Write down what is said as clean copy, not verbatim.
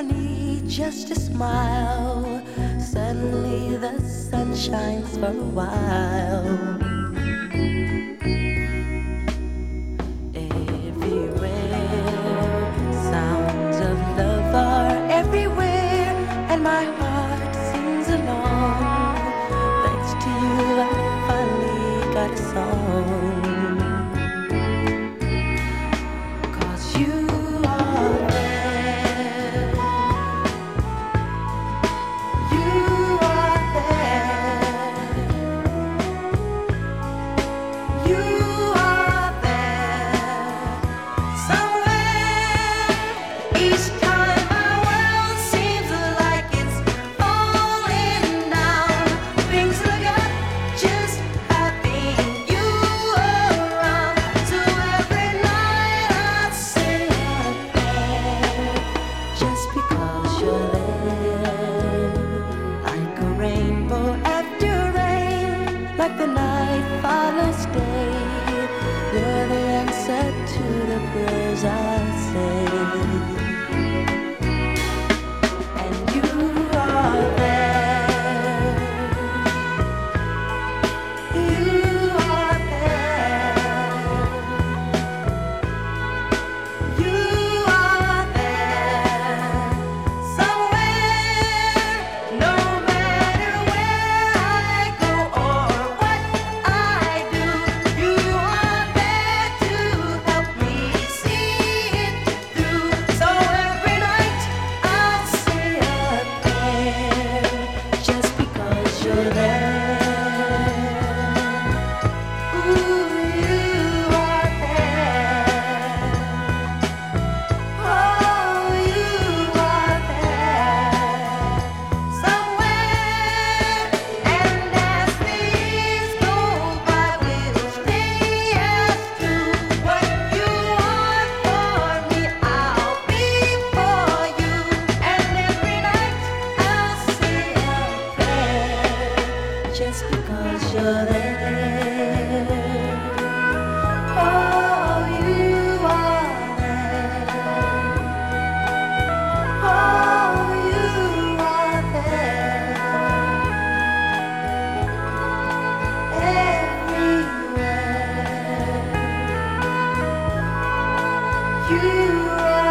need just a smile. Suddenly the sun shines for a while. Everywhere, sounds of love are everywhere, and my heart sings along. Thanks to you, I finally got a song. 'Cause you are there. You are there. You are there. Somewhere. Each time my world seems like it's falling down, things look up just having you around. So every night I say a prayer, just because you're there. Like a rainbow after rain, like the night follows day. You're the answer to the prayers I say. And you are there. You are there. You are there. Somewhere, no matter where I go or what I do, you are there to help me see it through. So every night I'll say a prayer, just because you're there. Ooh, you are there. Oh, you are there somewhere. And as the years go by, we'll stay as true. What you want for me, I'll be for you. And every night I'll say a prayer, just because you're there. Oh, you are there. Oh, you are there. Everywhere. You are